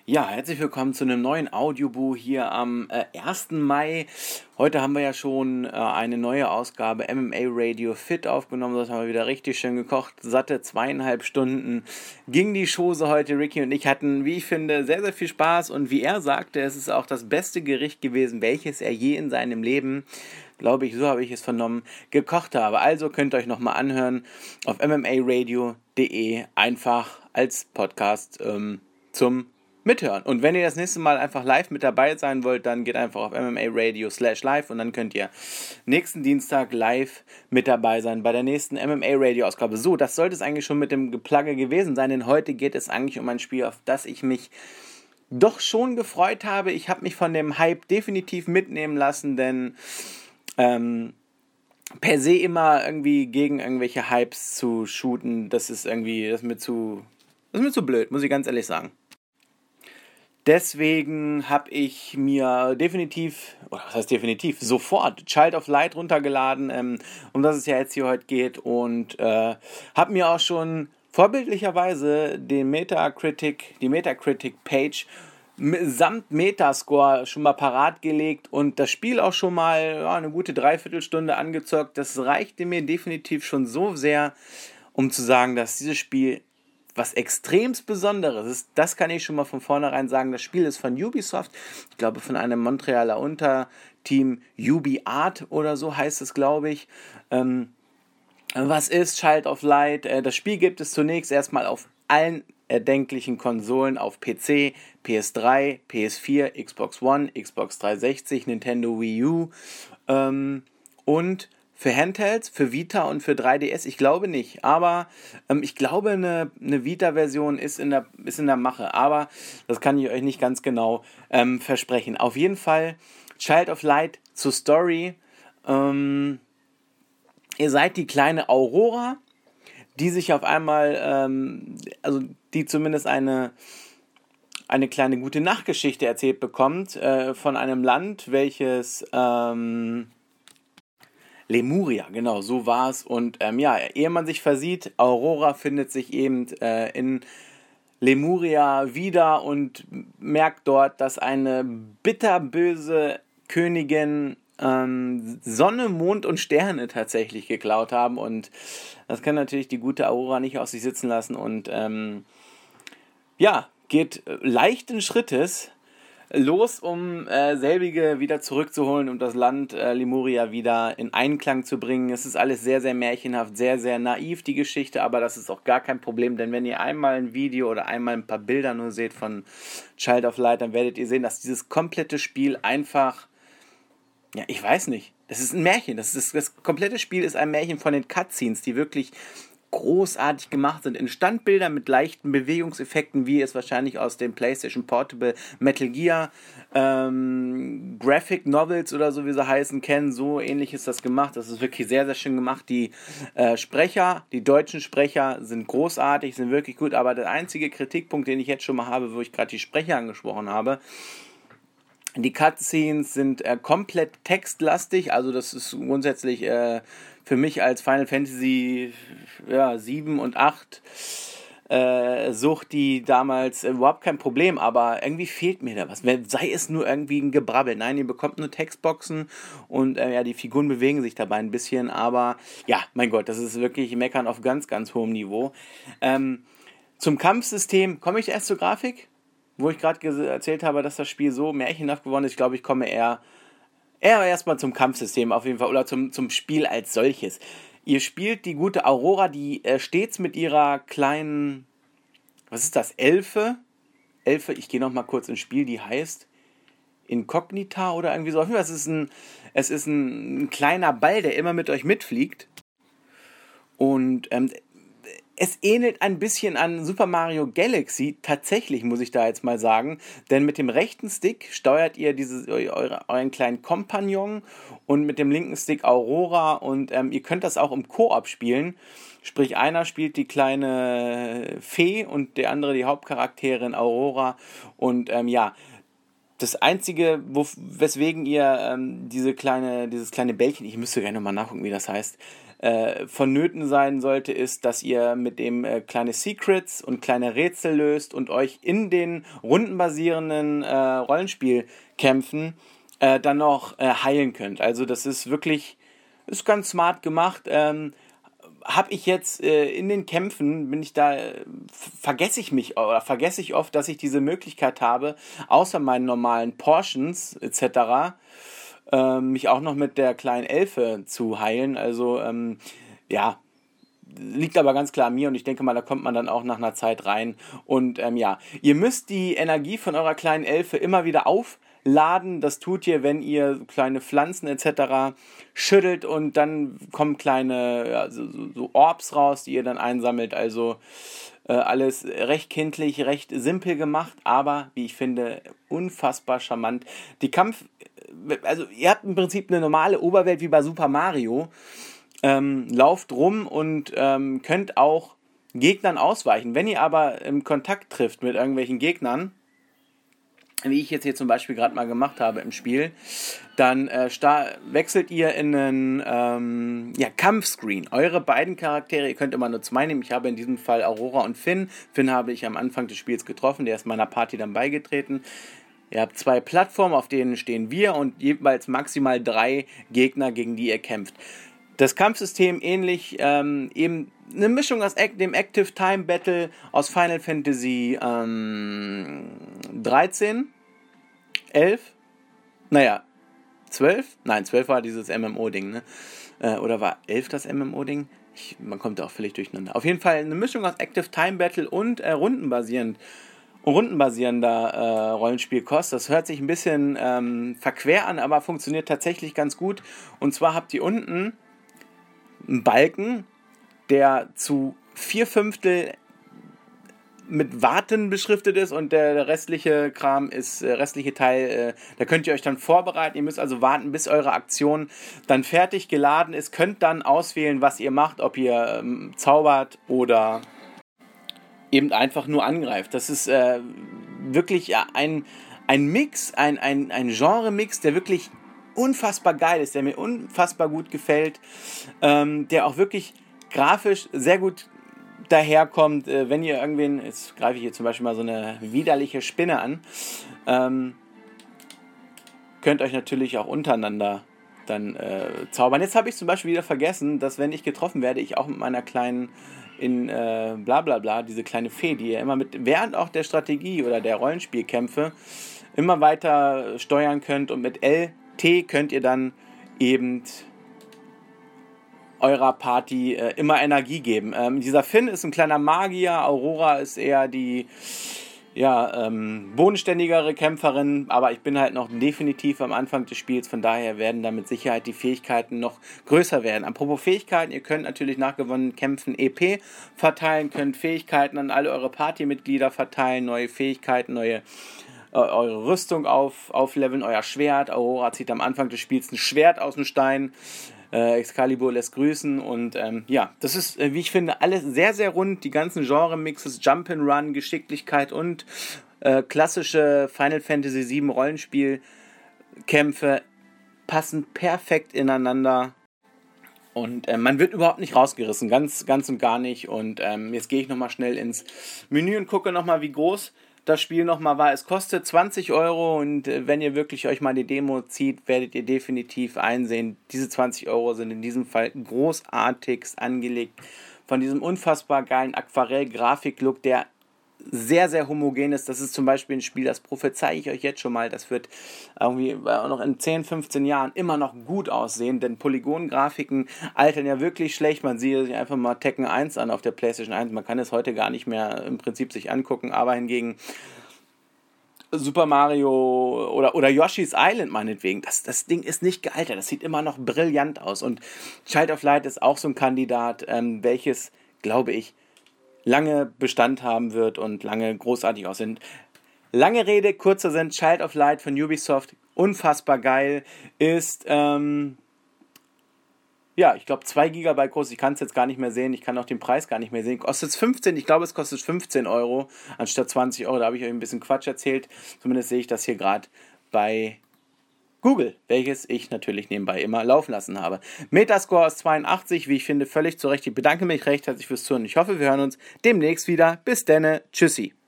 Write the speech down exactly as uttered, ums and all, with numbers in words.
Ja, herzlich willkommen zu einem neuen Audiobuch hier am äh, ersten Mai. Heute haben wir ja schon äh, eine neue Ausgabe M M A Radio Fit aufgenommen. Das haben wir wieder richtig schön gekocht. Satte zweieinhalb Stunden ging die Chose heute. Ricky und ich hatten, wie ich finde, sehr, sehr viel Spaß. Und wie er sagte, es ist auch das beste Gericht gewesen, welches er je in seinem Leben, glaube ich, so habe ich es vernommen, gekocht habe. Also könnt ihr euch nochmal anhören auf m m a radio punkt de, einfach als Podcast ähm, zum Mithören. Und wenn ihr das nächste Mal einfach live mit dabei sein wollt, dann geht einfach auf M M A Radio slash live und dann könnt ihr nächsten Dienstag live mit dabei sein bei der nächsten M M A Radio Ausgabe. So, das sollte es eigentlich schon mit dem Geplagge gewesen sein, denn heute geht es eigentlich um ein Spiel, auf das ich mich doch schon gefreut habe. Ich habe mich von dem Hype definitiv mitnehmen lassen, denn ähm, per se immer irgendwie gegen irgendwelche Hypes zu shooten, das ist irgendwie, das ist mir zu, das ist mir zu blöd, muss ich ganz ehrlich sagen. Deswegen habe ich mir definitiv, oder was heißt definitiv, sofort Child of Light runtergeladen, ähm, um das es ja jetzt hier heute geht, und äh, habe mir auch schon vorbildlicherweise den Metacritic, die Metacritic-Page samt Metascore schon mal parat gelegt und das Spiel auch schon mal ja, eine gute Dreiviertelstunde angezockt. Das reichte mir definitiv schon so sehr, um zu sagen, dass dieses Spiel was extremst Besonderes ist. Das kann ich schon mal von vornherein sagen. Das Spiel ist von Ubisoft, ich glaube von einem Montrealer Unterteam, UbiArt oder so heißt es, glaube ich. Ähm, was ist Child of Light? Äh, das Spiel gibt es zunächst erstmal auf allen erdenklichen Konsolen, auf P C, P S drei, P S vier, Xbox One, Xbox dreihundertsechzig, Nintendo Wii U ähm, und für Handhelds, für Vita und für drei D S, ich glaube nicht, aber ähm, ich glaube, eine, eine Vita-Version ist in, der, ist in der Mache, aber das kann ich euch nicht ganz genau ähm, versprechen. Auf jeden Fall, Child of Light zur Story. Ähm, ihr seid die kleine Aurora, die sich auf einmal, ähm, also die zumindest eine, eine kleine gute Nachtgeschichte erzählt bekommt äh, von einem Land, welches Ähm, Lemuria, genau, so war es. Und ähm, ja, ehe man sich versieht, Aurora findet sich eben äh, in Lemuria wieder und merkt dort, dass eine bitterböse Königin ähm, Sonne, Mond und Sterne tatsächlich geklaut haben. Und das kann natürlich die gute Aurora nicht aus sich sitzen lassen. Und ähm, ja, geht leichten Schrittes los, um äh, selbige wieder zurückzuholen und das Land äh, Lemuria wieder in Einklang zu bringen. Es ist alles sehr, sehr märchenhaft, sehr, sehr naiv, die Geschichte, aber das ist auch gar kein Problem, denn wenn ihr einmal ein Video oder einmal ein paar Bilder nur seht von Child of Light, dann werdet ihr sehen, dass dieses komplette Spiel einfach, ja, ich weiß nicht, das ist ein Märchen. Das, ist, das komplette Spiel ist ein Märchen von den Cutscenes, die wirklich großartig gemacht sind, in Standbildern mit leichten Bewegungseffekten, wie ihr es wahrscheinlich aus dem PlayStation Portable Metal Gear ähm, Graphic Novels oder so, wie sie heißen, kennen. So ähnlich ist das gemacht. Das ist wirklich sehr, sehr schön gemacht. Die äh, Sprecher, die deutschen Sprecher sind großartig, sind wirklich gut, aber der einzige Kritikpunkt, den ich jetzt schon mal habe, wo ich gerade die Sprecher angesprochen habe, die Cutscenes sind äh, komplett textlastig, also das ist grundsätzlich äh, für mich als Final Fantasy ja, sieben und acht äh, Sucht die damals äh, überhaupt kein Problem, aber irgendwie fehlt mir da was. Sei es nur irgendwie ein Gebrabbel. Nein, ihr bekommt nur Textboxen und äh, ja, die Figuren bewegen sich dabei ein bisschen, aber ja, mein Gott, das ist wirklich Meckern auf ganz, ganz hohem Niveau. Ähm, zum Kampfsystem, komme ich erst zur Grafik? Wo ich gerade ges- erzählt habe, dass das Spiel so märchenhaft geworden ist, ich glaube, ich komme eher, eher erstmal zum Kampfsystem auf jeden Fall oder zum, zum Spiel als solches. Ihr spielt die gute Aurora, die äh, stets mit ihrer kleinen, was ist das, Elfe? Elfe, ich gehe nochmal kurz ins Spiel, die heißt Inkognita oder irgendwie so. Auf jeden Fall, es ist ein, es ist ein, ein kleiner Ball, der immer mit euch mitfliegt. Und ähm, es ähnelt ein bisschen an Super Mario Galaxy, tatsächlich muss ich da jetzt mal sagen, denn mit dem rechten Stick steuert ihr dieses, eure, euren kleinen Kompagnon und mit dem linken Stick Aurora und ähm, ihr könnt das auch im Koop spielen, sprich einer spielt die kleine Fee und der andere die Hauptcharakterin Aurora und ähm, ja, das Einzige, wo, weswegen ihr ähm, diese kleine, dieses kleine Bällchen, ich müsste gerne nochmal nachgucken, wie das heißt, äh, vonnöten sein sollte, ist, dass ihr mit dem äh, kleine Secrets und kleine Rätsel löst und euch in den rundenbasierenden äh, Rollenspielkämpfen äh, dann noch äh, heilen könnt. Also das ist wirklich, ist ganz smart gemacht. Ähm, habe ich jetzt äh, in den Kämpfen, bin ich da, äh, vergesse ich mich oder vergesse ich oft, dass ich diese Möglichkeit habe, außer meinen normalen Portions et cetera, äh, mich auch noch mit der kleinen Elfe zu heilen. Also, ähm, ja, liegt aber ganz klar an mir und ich denke mal, da kommt man dann auch nach einer Zeit rein. Und ähm, ja, ihr müsst die Energie von eurer kleinen Elfe immer wieder aufladen. Das tut ihr, wenn ihr kleine Pflanzen et cetera schüttelt und dann kommen kleine ja, so, so, so Orbs raus, die ihr dann einsammelt. Also äh, alles recht kindlich, recht simpel gemacht, aber wie ich finde, unfassbar charmant. Die Kampf, also ihr habt im Prinzip eine normale Oberwelt wie bei Super Mario. Ähm, lauft rum und ähm, könnt auch Gegnern ausweichen. Wenn ihr aber im Kontakt trifft mit irgendwelchen Gegnern, wie ich jetzt hier zum Beispiel gerade mal gemacht habe im Spiel, dann äh, sta- wechselt ihr in einen ähm, ja, Kampfscreen. Eure beiden Charaktere, ihr könnt immer nur zwei nehmen. Ich habe in diesem Fall Aurora und Finn. Finn habe ich am Anfang des Spiels getroffen, der ist meiner Party dann beigetreten. Ihr habt zwei Plattformen, auf denen stehen wir und jeweils maximal drei Gegner, gegen die ihr kämpft. Das Kampfsystem ähnlich, ähm, eben eine Mischung aus dem Active Time Battle aus Final Fantasy ähm, dreizehn, elf, naja, zwölf? Nein, zwölf war dieses M M O-Ding, ne? Äh, oder war elf das M M O-Ding? Ich, man kommt da auch völlig durcheinander. Auf jeden Fall eine Mischung aus Active Time Battle und äh, rundenbasierend. rundenbasierender äh, Rollenspielkost. Das hört sich ein bisschen ähm, verquer an, aber funktioniert tatsächlich ganz gut. Und zwar habt ihr unten einen Balken, der zu vier Fünftel mit Warten beschriftet ist und der, der restliche Kram ist, der restliche Teil, äh, da könnt ihr euch dann vorbereiten. Ihr müsst also warten, bis eure Aktion dann fertig geladen ist. Könnt dann auswählen, was ihr macht, ob ihr ähm, zaubert oder eben einfach nur angreift. Das ist äh, wirklich ein, ein Mix, ein, ein, ein Genre-Mix, der wirklich unfassbar geil ist, der mir unfassbar gut gefällt, ähm, der auch wirklich grafisch sehr gut daherkommt, äh, wenn ihr irgendwen, jetzt greife ich hier zum Beispiel mal so eine widerliche Spinne an, ähm, könnt euch natürlich auch untereinander dann äh, zaubern. Jetzt habe ich zum Beispiel wieder vergessen, dass wenn ich getroffen werde, ich auch mit meiner kleinen in äh, bla bla bla, diese kleine Fee, die ihr immer mit, während auch der Strategie oder der Rollenspielkämpfe immer weiter steuern könnt und mit L T könnt ihr dann eben eurer Party äh, immer Energie geben. Ähm, dieser Finn ist ein kleiner Magier, Aurora ist eher die ja, ähm, bodenständigere Kämpferin, aber ich bin halt noch definitiv am Anfang des Spiels, von daher werden da mit Sicherheit die Fähigkeiten noch größer werden. Apropos Fähigkeiten, ihr könnt natürlich nach gewonnenen Kämpfen E P verteilen, könnt Fähigkeiten an alle eure Partymitglieder verteilen, neue Fähigkeiten, neue eure Rüstung auf, aufleveln, euer Schwert. Aurora zieht am Anfang des Spiels ein Schwert aus dem Stein. Äh, Excalibur lässt grüßen. Und ähm, ja, das ist, äh, wie ich finde, alles sehr, sehr rund. Die ganzen Genre-Mixes, Jump'n'Run, Geschicklichkeit und äh, klassische Final Fantasy sieben Rollenspielkämpfe passen perfekt ineinander. Und äh, man wird überhaupt nicht rausgerissen, ganz, ganz und gar nicht. Und ähm, jetzt gehe ich nochmal schnell ins Menü und gucke nochmal, wie groß das Spiel nochmal war. Es kostet zwanzig Euro und äh, wenn ihr wirklich euch mal die Demo zieht, werdet ihr definitiv einsehen, diese zwanzig Euro sind in diesem Fall großartigst angelegt von diesem unfassbar geilen Aquarell-Grafik-Look, der sehr, sehr homogen ist. Das ist zum Beispiel ein Spiel, das prophezeie ich euch jetzt schon mal, das wird irgendwie auch noch in zehn, fünfzehn Jahren immer noch gut aussehen, denn Polygon-Grafiken altern ja wirklich schlecht. Man sieht sich einfach mal Tekken eins an auf der PlayStation eins, man kann es heute gar nicht mehr im Prinzip sich angucken, aber hingegen Super Mario oder, oder Yoshi's Island meinetwegen, das, das Ding ist nicht gealtert, das sieht immer noch brillant aus und Child of Light ist auch so ein Kandidat, ähm, welches, glaube ich, lange Bestand haben wird und lange großartig aussehen. Lange Rede, kurzer Sinn, Child of Light von Ubisoft, unfassbar geil, ist, ähm, ja, ich glaube zwei Gigabyte groß, ich kann es jetzt gar nicht mehr sehen, ich kann auch den Preis gar nicht mehr sehen, kostet es fünfzehn, ich glaube es kostet fünfzehn Euro, anstatt zwanzig Euro, da habe ich euch ein bisschen Quatsch erzählt, zumindest sehe ich das hier gerade bei Google, welches ich natürlich nebenbei immer laufen lassen habe. Metascore ist zweiundachtzig, wie ich finde, völlig zu Recht. Ich bedanke mich recht herzlich fürs Zuhören. Ich hoffe, wir hören uns demnächst wieder. Bis denne. Tschüssi.